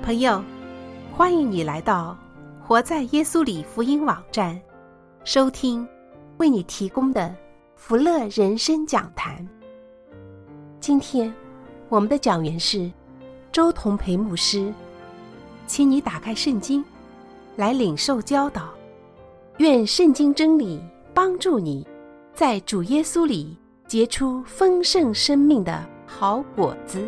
朋友，欢迎你来到活在耶稣里福音网站，收听为你提供的福乐人生讲坛。今天我们的讲员是周同培牧师，请你打开圣经来领受教导，愿圣经真理帮助你在主耶稣里结出丰盛生命的好果子。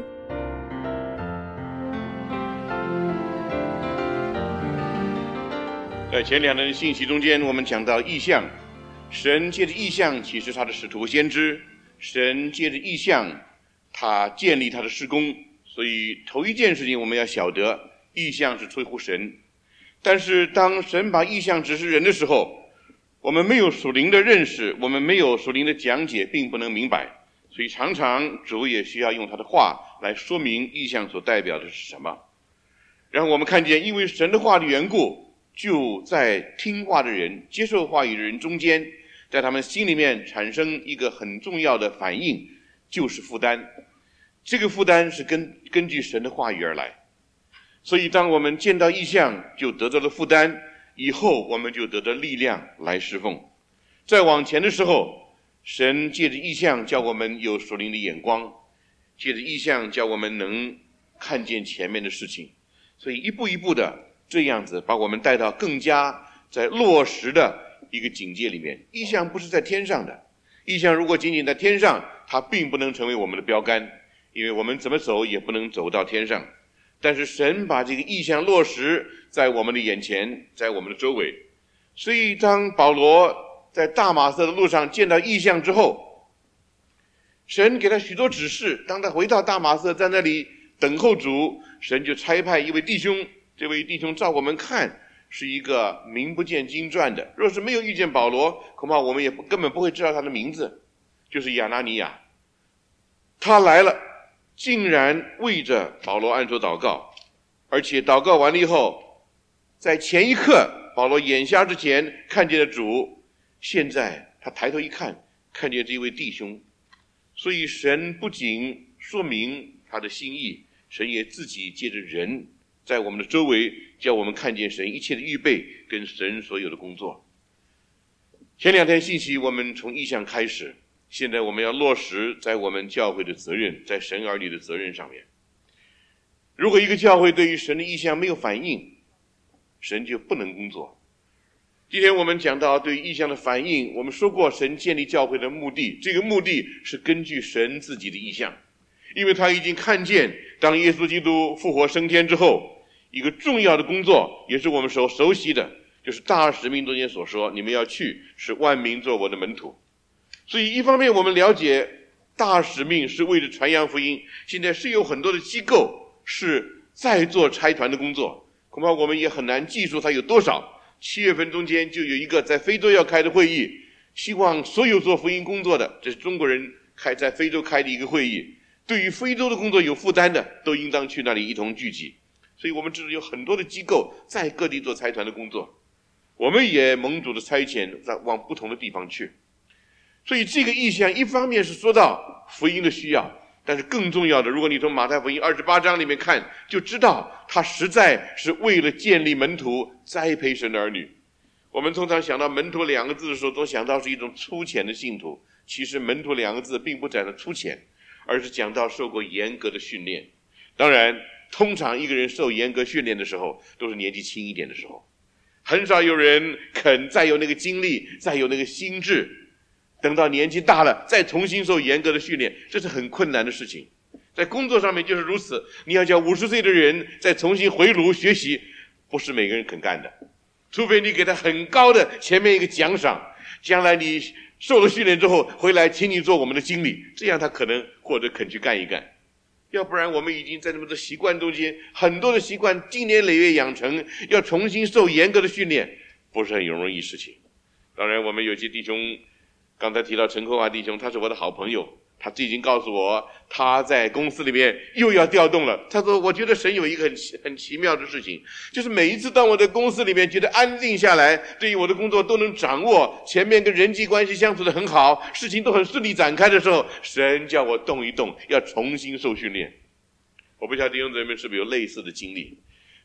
在前两段信息中间，我们讲到异象，神借着异象启示他的使徒先知，神借着异象他建立他的事工。所以头一件事情我们要晓得，异象是出乎神。但是当神把异象指示人的时候，我们没有属灵的认识，我们没有属灵的讲解，并不能明白。所以常常主也需要用他的话来说明异象所代表的是什么。然后我们看见，因为神的话的缘故，就在听话的人、接受话语的人中间，在他们心里面产生一个很重要的反应，就是负担。这个负担是根据神的话语而来。所以当我们见到异象就得到了负担，以后我们就得到力量来侍奉。再往前的时候，神借着异象叫我们有属灵的眼光，借着异象叫我们能看见前面的事情。所以一步一步的这样子把我们带到更加在落实的一个境界里面。异象不是在天上的，异象如果仅仅在天上，它并不能成为我们的标杆，因为我们怎么走也不能走到天上。但是神把这个异象落实在我们的眼前，在我们的周围。所以当保罗在大马色的路上见到异象之后，神给他许多指示。当他回到大马色，在那里等候主，神就差派一位弟兄，这位弟兄照我们看是一个名不见经传的，若是没有遇见保罗，恐怕我们也根本不会知道他的名字，就是亚拿尼亚。他来了，竟然为着保罗按手祷告，而且祷告完了以后，在前一刻保罗眼瞎之前看见了主，现在他抬头一看，看见这位弟兄。所以神不仅说明他的心意，神也自己借着人在我们的周围，叫我们看见神一切的预备跟神所有的工作。前两天信息我们从异象开始，现在我们要落实在我们教会的责任，在神儿女的责任上面。如果一个教会对于神的异象没有反应，神就不能工作。今天我们讲到对于异象的反应，我们说过神建立教会的目的，这个目的是根据神自己的异象。因为他已经看见，当耶稣基督复活升天之后，一个重要的工作，也是我们所熟悉的，就是大使命中间所说，你们要去，使万民做我的门徒。所以一方面我们了解大使命是为了传扬福音，现在是有很多的机构是在做差传的工作，恐怕我们也很难记住它有多少。7月份中间就有一个在非洲要开的会议，希望所有做福音工作的，这是中国人在非洲开的一个会议，对于非洲的工作有负担的，都应当去那里一同聚集。所以我们知道有很多的机构在各地做差传的工作，我们也蒙主的差遣往不同的地方去。所以这个意象一方面是说到福音的需要，但是更重要的，如果你从马太福音28章里面看，就知道他实在是为了建立门徒，栽培神的儿女。我们通常想到门徒两个字的时候，都想到是一种粗浅的信徒，其实门徒两个字并不讲到粗浅，而是讲到受过严格的训练。当然通常一个人受严格训练的时候，都是年纪轻一点的时候，很少有人肯再有那个精力，再有那个心智，等到年纪大了再重新受严格的训练，这是很困难的事情。在工作上面就是如此，你要叫50岁的人再重新回炉学习，不是每个人肯干的，除非你给他很高的前面一个奖赏，将来你受了训练之后回来请你做我们的经理，这样他可能或者肯去干一干。要不然我们已经在那么多习惯中间，很多的习惯经年累月养成，要重新受严格的训练，不是很容易事情。当然我们有些弟兄，刚才提到陈科华弟兄，他是我的好朋友，他最近告诉我他在公司里面又要调动了。他说我觉得神有一个很奇妙的事情，就是每一次当我在公司里面觉得安定下来，对于我的工作都能掌握，前面跟人际关系相处得很好，事情都很顺利展开的时候，神叫我动一动，要重新受训练。我不晓得弟兄姊妹是不是有类似的经历。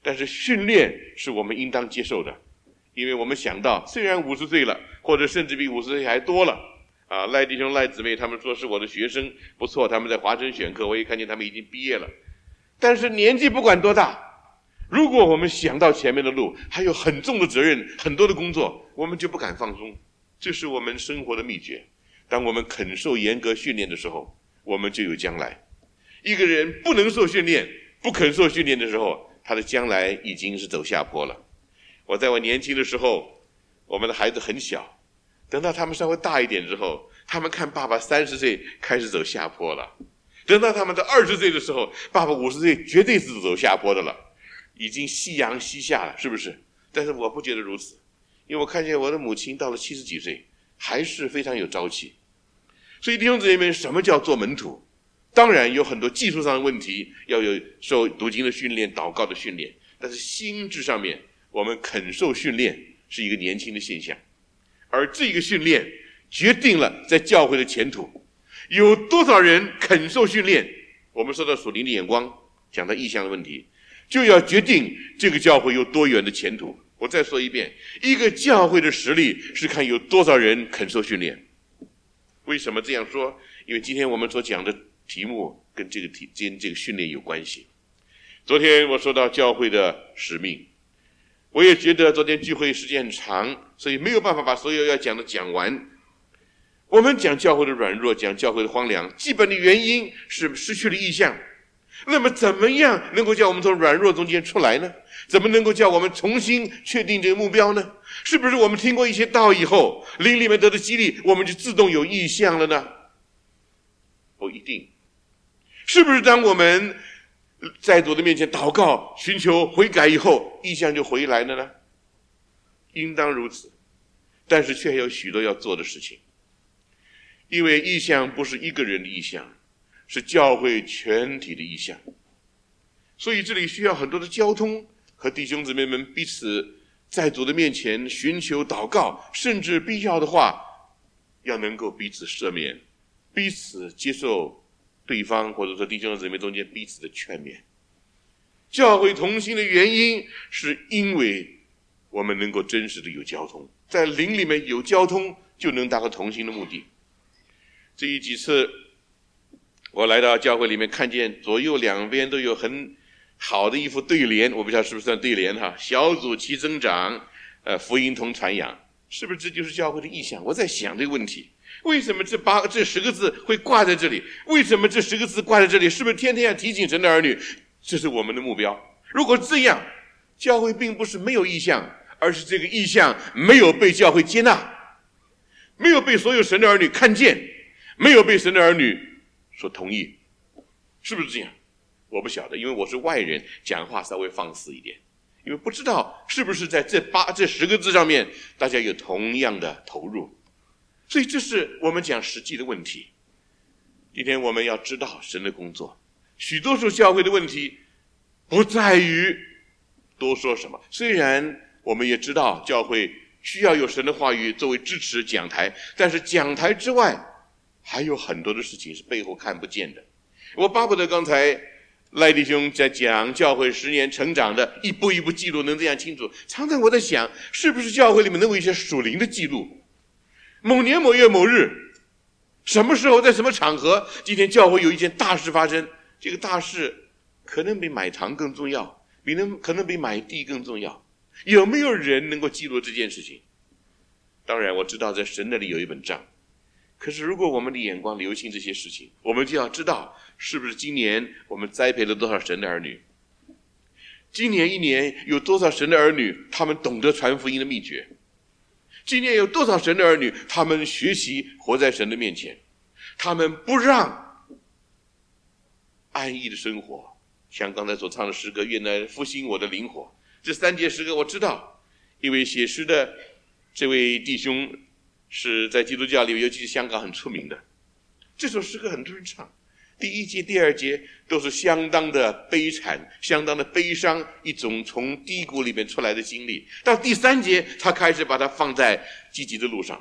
但是训练是我们应当接受的，因为我们想到虽然50岁了，或者甚至比50岁还多了啊，赖弟兄赖姊妹他们说是我的学生，不错，他们在华城选课，我也看见他们已经毕业了。但是年纪不管多大，如果我们想到前面的路还有很重的责任，很多的工作，我们就不敢放松。这是我们生活的秘诀。当我们肯受严格训练的时候，我们就有将来。一个人不能受训练，不肯受训练的时候，他的将来已经是走下坡了。我在我年轻的时候，我们的孩子很小，等到他们稍微大一点之后，他们看爸爸30岁开始走下坡了，等到他们到20岁的时候，爸爸50岁绝对是走下坡的了，已经夕阳西下了，是不是？但是我不觉得如此，因为我看见我的母亲到了70几岁还是非常有朝气。所以弟兄姊妹们，什么叫做门徒？当然有很多技术上的问题，要有受读经的训练、祷告的训练，但是心智上面我们肯受训练是一个年轻的现象，而这个训练决定了在教会的前途。有多少人肯受训练，我们说到属灵的眼光，讲到意向的问题，就要决定这个教会有多远的前途。我再说一遍，一个教会的实力是看有多少人肯受训练。为什么这样说？因为今天我们所讲的题目跟这个训练有关系。昨天我说到教会的使命，我也觉得昨天聚会时间很长，所以没有办法把所有要讲的讲完。我们讲教会的软弱，讲教会的荒凉，基本的原因是失去了意向。那么怎么样能够叫我们从软弱中间出来呢？怎么能够叫我们重新确定这个目标呢？是不是我们听过一些道以后，灵里面得到激励，我们就自动有意向了呢？不一定。是不是当我们在主的面前祷告寻求悔改以后，意向就回来了呢？应当如此，但是却有许多要做的事情。因为意向不是一个人的意向，是教会全体的意向，所以这里需要很多的交通，和弟兄姊妹们彼此在主的面前寻求祷告，甚至必要的话要能够彼此赦免，彼此接受对方，或者说弟兄姊妹中间彼此的劝勉。教会同心的原因是因为我们能够真实的有交通，在灵里面有交通就能达到同心的目的。这几次我来到教会里面，看见左右两边都有很好的一副对联，我不知道是不是算对联哈，小组齐增长，福音同传扬，是不是这就是教会的意向？我在想这个问题，为什么这10个字会挂在这里？为什么这10个字挂在这里？是不是天天要提醒神的儿女，这是我们的目标？如果这样，教会并不是没有意向，而是这个意向没有被教会接纳，没有被所有神的儿女看见，没有被神的儿女所同意，是不是这样？我不晓得，因为我是外人，讲话稍微放肆一点，因为不知道是不是在这10个字上面大家有同样的投入，所以这是我们讲实际的问题。今天我们要知道神的工作，许多时候教会的问题不在于多说什么，虽然我们也知道教会需要有神的话语作为支持讲台，但是讲台之外还有很多的事情是背后看不见的。我巴不得刚才赖弟兄在讲教会10年成长的一步一步记录能这样清楚，常常我在想，是不是教会里面能有一些属灵的记录，某年某月某日什么时候在什么场合，今天教会有一件大事发生，这个大事可能比买糖更重要，可能比买地更重要，有没有人能够记录这件事情？当然我知道在神那里有一本账，可是如果我们的眼光留心这些事情，我们就要知道是不是今年我们栽培了多少神的儿女，今年一年有多少神的儿女他们懂得传福音的秘诀，今年有多少神的儿女他们学习活在神的面前，他们不让安逸的生活，像刚才所唱的诗歌，愿来复兴我的灵火，这3节诗歌我知道，因为写诗的这位弟兄是在基督教里面，尤其是香港很出名的。这首诗歌很多人唱，第1节第2节都是相当的悲惨，相当的悲伤，一种从低谷里面出来的经历。到第3节他开始把它放在积极的路上。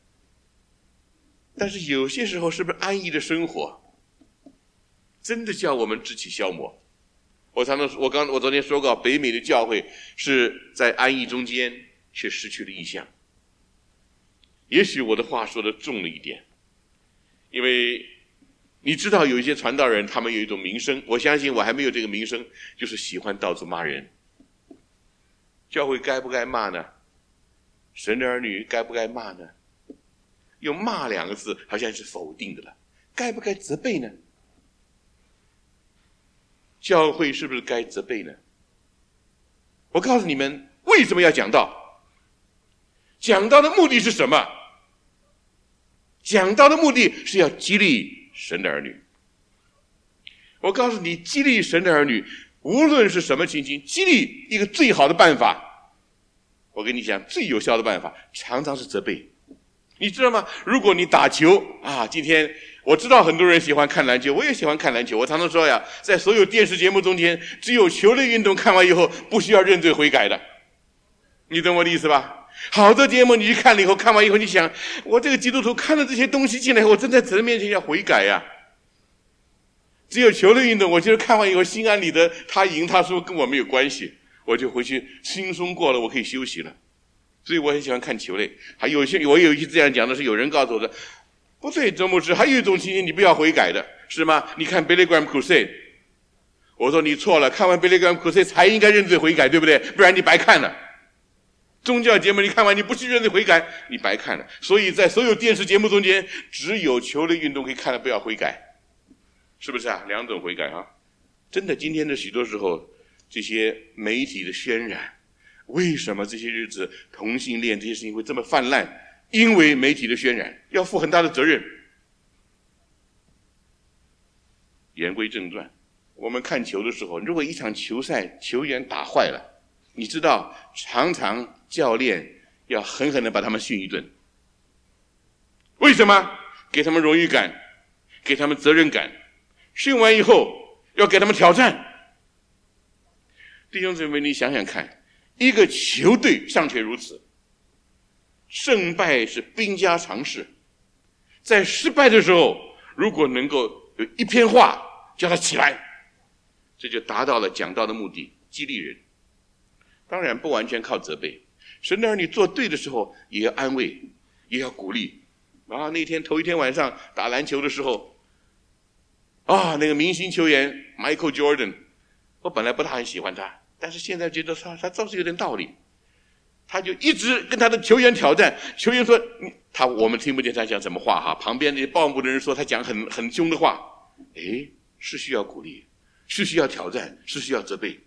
但是有些时候是不是安逸的生活真的叫我们志气消磨？ 我昨天说过，北美的教会是在安逸中间，却失去了意向。也许我的话说的重了一点，因为你知道有一些传道人，他们有一种名声，我相信我还没有这个名声，就是喜欢到处骂人。教会该不该骂呢？神的儿女该不该骂呢？用骂两个字好像是否定的了，该不该责备呢？教会是不是该责备呢？我告诉你们，为什么要讲道？讲道的目的是什么？讲道的目的是要激励神的儿女。我告诉你，激励神的儿女，无论是什么情形，激励一个最好的办法，我跟你讲，最有效的办法常常是责备。你知道吗？如果你打球啊，今天我知道很多人喜欢看篮球，我也喜欢看篮球。我常常说呀，在所有电视节目中间，只有球类运动看完以后不需要认罪悔改的。你懂我的意思吧？好多节目你去看了以后，看完以后你想，我这个基督徒看了这些东西进来以后，我真在神面前要悔改呀。只有球类运动，我觉得看完以后心安理得，他赢他输跟我没有关系，我就回去轻松过了，我可以休息了。所以我很喜欢看球类。还有些我有一些这样讲的是，有人告诉我的，不对，周牧师，还有一种情形你不要悔改的，是吗？你看 Billy Graham Crusade， 我说你错了，看完 Billy Graham Crusade 才应该认罪悔改，对不对？不然你白看了。宗教节目你看完你不去认罪悔改，你白看了。所以在所有电视节目中间，只有球类运动可以看了，不要悔改，是不是啊？两种悔改啊！真的，今天的许多时候，这些媒体的渲染，为什么这些日子同性恋这些事情会这么泛滥？因为媒体的渲染，要负很大的责任。言归正传，我们看球的时候，如果一场球赛球员打坏了，你知道常常教练要狠狠地把他们训一顿。为什么？给他们荣誉感，给他们责任感，训完以后要给他们挑战。弟兄姊妹，你想想看，一个球队尚且如此，胜败是兵家常事。在失败的时候，如果能够有一篇话叫他起来，这就达到了讲道的目的，激励人。当然不完全靠责备，神的儿女做对的时候也要安慰，也要鼓励。那天头一天晚上打篮球的时候，那个明星球员 Michael Jordan， 我本来不大很喜欢他，但是现在觉得他倒是有点道理。他就一直跟他的球员挑战，球员说我们听不见他讲什么话哈，旁边那些报幕的人说他讲很凶的话，是需要鼓励，是需要挑战，是需要责备。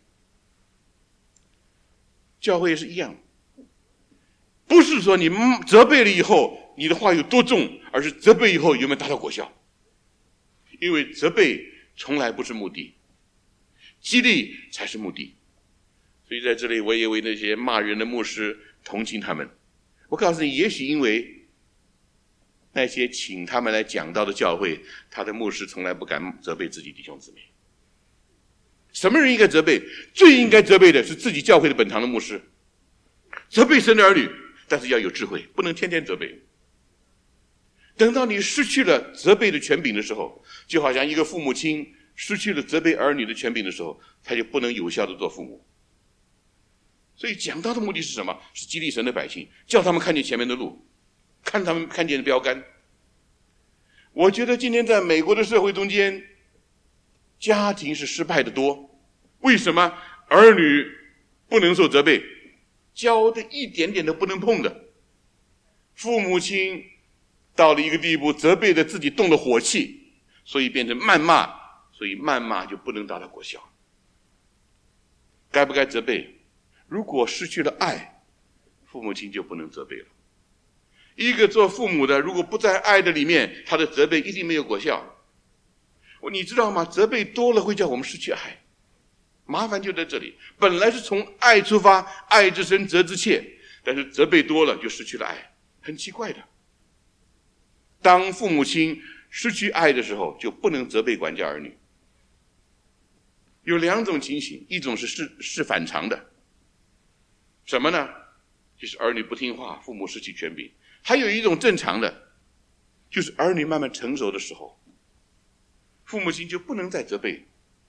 教会也是一样，不是说你责备了以后你的话有多重，而是责备以后有没有达到果效。因为责备从来不是目的，激励才是目的。所以在这里我也为那些骂人的牧师同情他们。我告诉你，也许因为那些请他们来讲道的教会，他的牧师从来不敢责备自己弟兄姊妹。什么人应该责备？最应该责备的是自己教会的本堂的牧师。责备神的儿女，但是要有智慧，不能天天责备。等到你失去了责备的权柄的时候，就好像一个父母亲失去了责备儿女的权柄的时候，他就不能有效的做父母。所以讲道的目的是什么？是激励神的百姓，叫他们看见前面的路，看他们看见标杆。我觉得今天在美国的社会中间，家庭是失败的多。为什么？儿女不能受责备，教的一点点都不能碰的。父母亲到了一个地步，责备的自己动了火气，所以变成谩骂，所以谩骂就不能达到果效。该不该责备？如果失去了爱，父母亲就不能责备了。一个做父母的，如果不在爱的里面，他的责备一定没有果效。你知道吗？责备多了会叫我们失去爱，麻烦就在这里。本来是从爱出发，爱之深责之切，但是责备多了就失去了爱，很奇怪的。当父母亲失去爱的时候，就不能责备管教儿女。有两种情形，一种是反常的，什么呢？就是儿女不听话，父母失去权柄。还有一种正常的，就是儿女慢慢成熟的时候，父母亲就不能再责备，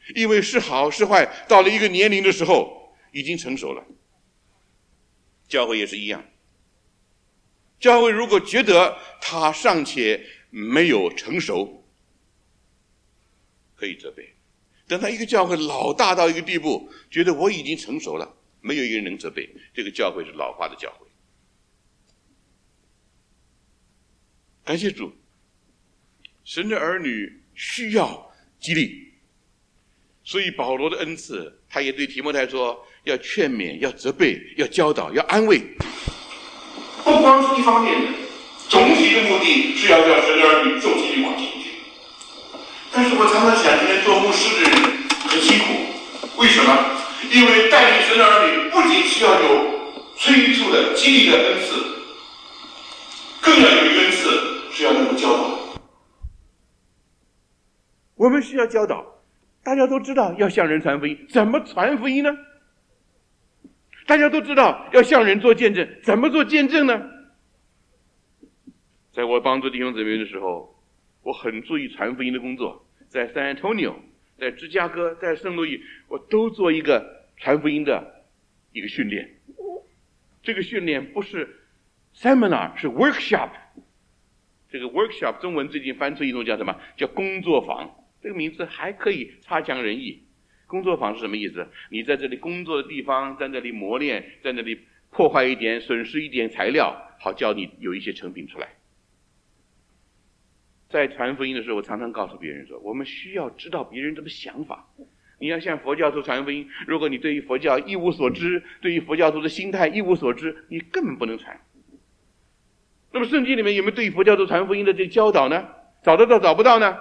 因为是好是坏，到了一个年龄的时候，已经成熟了。教会也是一样，教会如果觉得他尚且没有成熟，可以责备。等他一个教会老大到一个地步，觉得我已经成熟了，没有一个人能责备，这个教会是老化的教会。感谢主，神的儿女需要激励，所以保罗的恩赐，他也对提摩太说，要劝勉，要责备，要教导，要安慰。不光是一方面的，总体的目的是要叫神的儿女受激励往前进。但是我常常想，今天做牧师的人很辛苦，为什么？因为带领神的儿女不仅需要有催促的激励的恩赐，更要有一个恩赐是要能够教导。我们需要教导，大家都知道要向人传福音，怎么传福音呢？大家都知道要向人做见证，怎么做见证呢？在我帮助弟兄姊妹的时候，我很注意传福音的工作，在San Antonio，在芝加哥，在圣路易，我都做一个传福音的一个训练。这个训练不是 seminar， 是 workshop。这个 workshop 中文最近翻出一种叫什么？叫工作坊。这个名字还可以差强人意。工作坊是什么意思？你在这里工作的地方，在那里磨练，在那里破坏一点，损失一点材料，好叫你有一些成品出来。在传福音的时候，我常常告诉别人说，我们需要知道别人怎么想法。你要向佛教徒传福音，如果你对于佛教一无所知，对于佛教徒的心态一无所知，你根本不能传。那么圣经里面有没有对于佛教徒传福音的这个教导呢？找得到找不到呢？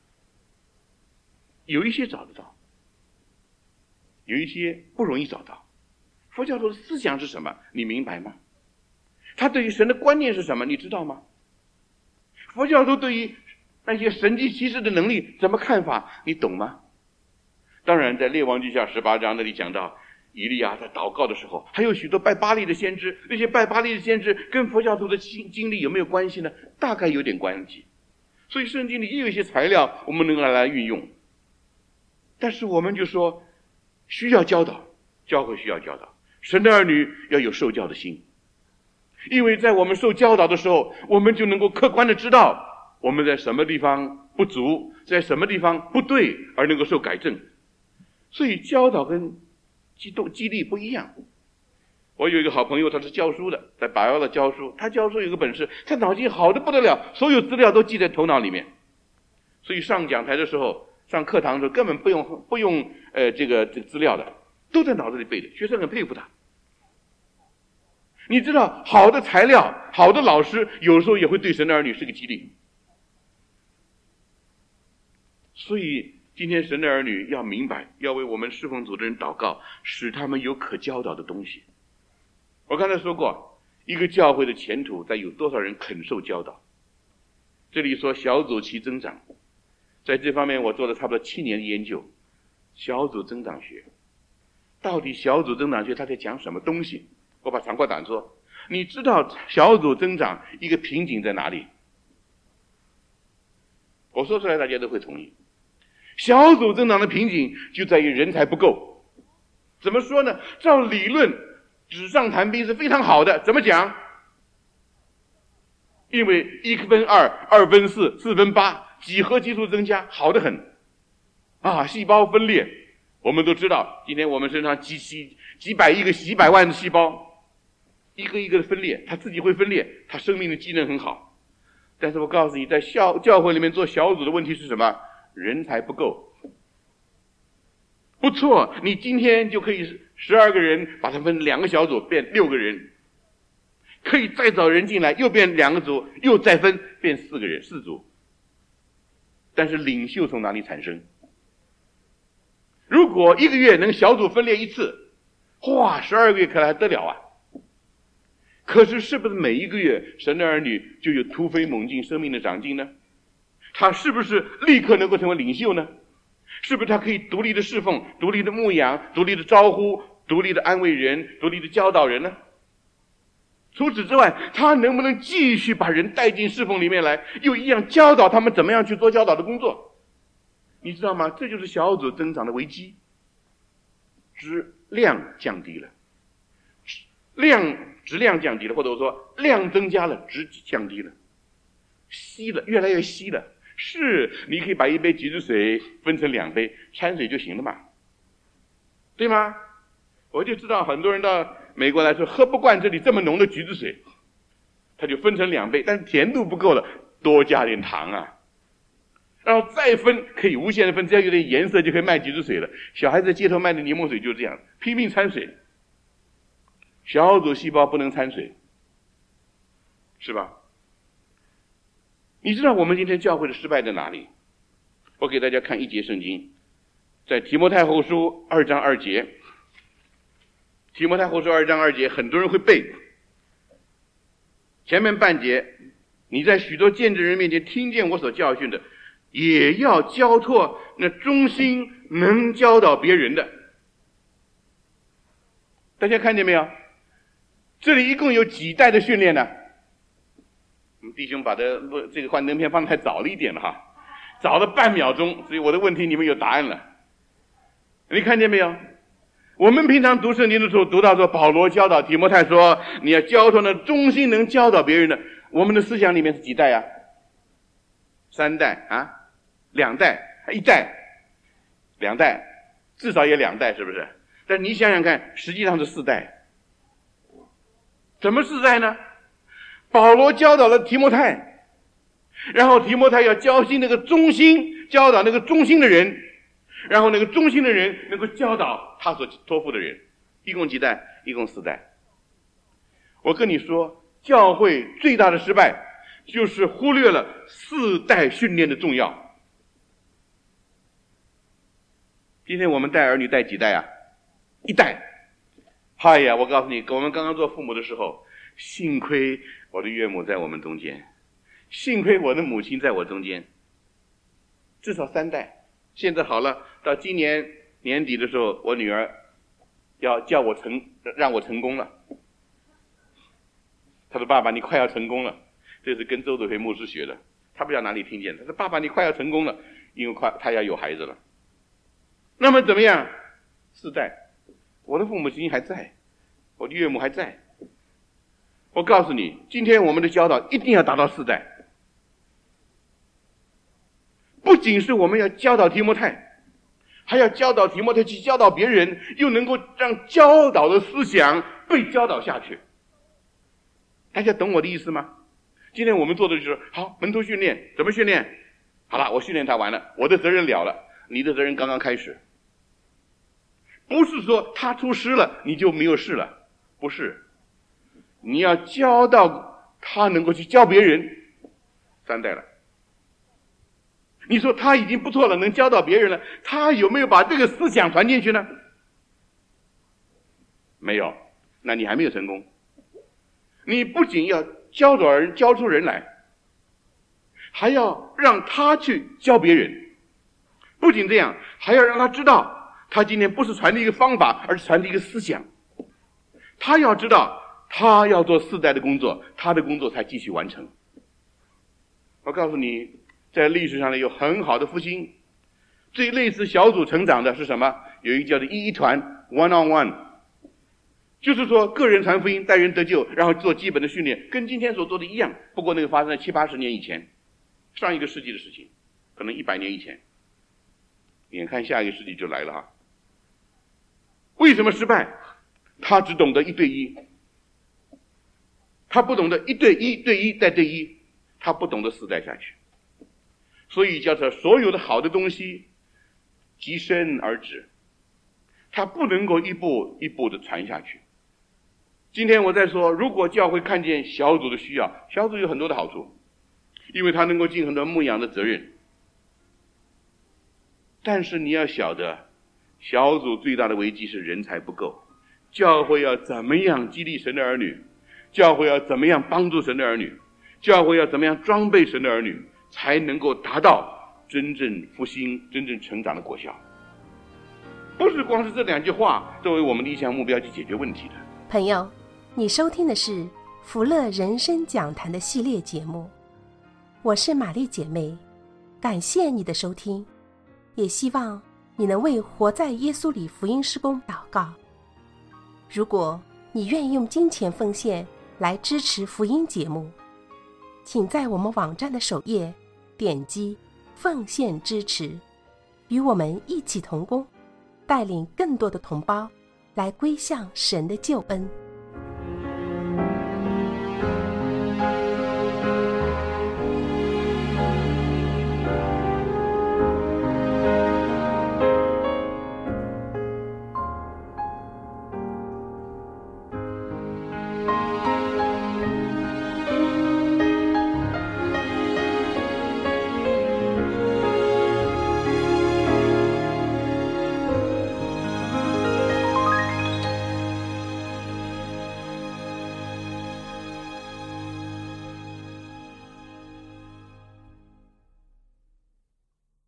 有一些找得到，有一些不容易找到。佛教徒的思想是什么？你明白吗？他对于神的观念是什么？你知道吗？佛教徒对于那些神迹奇事的能力怎么看法？你懂吗？当然在列王记下18章那里讲到，以利亚在祷告的时候，还有许多拜巴力的先知，那些拜巴力的先知跟佛教徒的经历有没有关系呢？大概有点关系。所以圣经里也有一些材料我们能够来运用。但是我们就说需要教导，教会需要教导，神的儿女要有受教的心。因为在我们受教导的时候，我们就能够客观的知道我们在什么地方不足，在什么地方不对，而能够受改正。所以教导跟激励不一样。我有一个好朋友，他是教书的，在百奥的教书，他教书有个本事，他脑筋好的不得了，所有资料都记在头脑里面。所以上讲台的时候，上课堂的时候根本不用这个资料的，都在脑子里背的，学生很佩服他。你知道，好的材料，好的老师，有时候也会对神的儿女是个激励。所以今天神的儿女要明白，要为我们侍奉组的人祷告，使他们有可教导的东西。我刚才说过，一个教会的前途在有多少人肯受教导。这里说小组其增长，在这方面我做了差不多7年的研究。小组增长学，到底小组增长学它在讲什么东西？我把长话短说，你知道小组增长一个瓶颈在哪里？我说出来大家都会同意。小组增长的瓶颈就在于人才不够。怎么说呢？照理论，纸上谈兵是非常好的。怎么讲？因为1分2， 2分4， 4分8，几何级数增加，好得很。细胞分裂，我们都知道，今天我们身上几百亿个、几百万的细胞，一个一个的分裂，它自己会分裂，它生命的机能很好。但是我告诉你，在教会里面做小组的问题是什么？人才不够。不错，你今天就可以12个人把它分2个小组，变6个人，可以再找人进来，又变2个组，又再分变4个人，4组。但是领袖从哪里产生？如果1个月能小组分裂1次，哇，12个月可还得了啊！可是是不是每1个月神的儿女就有突飞猛进生命的长进呢？他是不是立刻能够成为领袖呢？是不是他可以独立的侍奉、独立的牧养、独立的招呼、独立的安慰人、独立的教导人呢？除此之外，他能不能继续把人带进侍奉里面来，又一样教导他们怎么样去做教导的工作？ 你知道吗？这就是小组增长的危机，质量降低了，质量降低了，或者说量增加了，质降低了，稀了，越来越稀了。是，你可以把一杯橘子水分成2杯，掺水就行了嘛，对吗？我就知道很多人到美国来说喝不惯这里这么浓的橘子水，他就分成2杯，但是甜度不够了，多加点糖啊，然后再分，可以无限的分，只要有点颜色就可以卖橘子水了。小孩子街头卖的柠檬水就是这样，拼命掺水，小组细胞不能掺水，是吧？你知道我们今天教会的失败在哪里？我给大家看一节圣经，在提摩太后书2章2节。提摩太后书2章2节，很多人会背。前面半节，你在许多见证人面前听见我所教训的，也要交托那忠心能教导别人的。大家看见没有？这里一共有几代的训练呢？我们弟兄把这个幻灯片放得太早了一点了哈，早了半秒钟，所以我的问题你们有答案了。你看见没有？我们平常读圣经的时候读到说，保罗教导提摩太说，你要交托那忠心能教导别人的。我们的思想里面是几代啊？3代啊，2代，1代，2代，至少也2代，是不是？但你想想看，实际上是4代。怎么4代呢？保罗教导了提摩太，然后提摩太要教训那个忠心，教导那个忠心的人，然后那个忠心的人能够教导他所托付的人。一共几代？一共4代。我跟你说，教会最大的失败就是忽略了4代训练的重要。今天我们带儿女带几代啊？1代。哎呀，我告诉你，我们刚刚做父母的时候，幸亏我的岳母在我们中间，幸亏我的母亲在我中间，至少3代。现在好了，到今年年底的时候，我女儿要叫我让我成功了。她说：“爸爸，你快要成功了。”这是跟周德培牧师学的，他不知道哪里听见。他说：“爸爸，你快要成功了，因为他要有孩子了。”那么怎么样？4代，我的父母亲还在，我的岳母还在。我告诉你，今天我们的教导一定要达到4代。不仅是我们要教导提摩太，还要教导提摩太去教导别人，又能够让教导的思想被教导下去。大家懂我的意思吗？今天我们做的就是好门徒训练，怎么训练？好了，我训练他完了，我的责任了了，你的责任刚刚开始。不是说他出师了你就没有事了，不是，你要教到他能够去教别人。3代了，你说他已经不错了，能教导别人了，他有没有把这个思想传进去呢？没有，那你还没有成功。你不仅要教导人，教出人来，还要让他去教别人。不仅这样，还要让他知道，他今天不是传递一个方法，而是传递一个思想。他要知道，他要做4代的工作，他的工作才继续完成。我告诉你，在历史上呢有很好的复兴，最类似小组成长的是什么？有一个叫做一团 one on one， 就是说个人传福音，带人得救，然后做基本的训练，跟今天所做的一样。不过那个发生在70、80年以前，上一个世纪的事情，可能100年以前。眼看下一个世纪就来了哈。为什么失败？他只懂得1对1，他不懂得1对1对1再对1，他不懂得4代下去。所以叫做所有的好的东西及身而止，它不能够一步一步的传下去。今天我在说，如果教会看见小组的需要，小组有很多的好处，因为它能够尽很多牧养的责任。但是你要晓得，小组最大的危机是人才不够。教会要怎么样激励神的儿女？教会要怎么样帮助神的儿女？教会要怎么样装备神的儿女，才能够达到真正复兴、真正成长的果效？不是光是这2句话作为我们的一项目标去解决问题的。 朋友，你收听的是福乐人生讲坛的系列节目，我是玛丽姐妹，感谢你的收听， 也希望你能为活在耶稣里福音事工祷告。如果你愿意用金钱奉献来支持福音节目，请在我们网站的首页点击奉献支持，与我们一起同工，带领更多的同胞来归向神的救恩。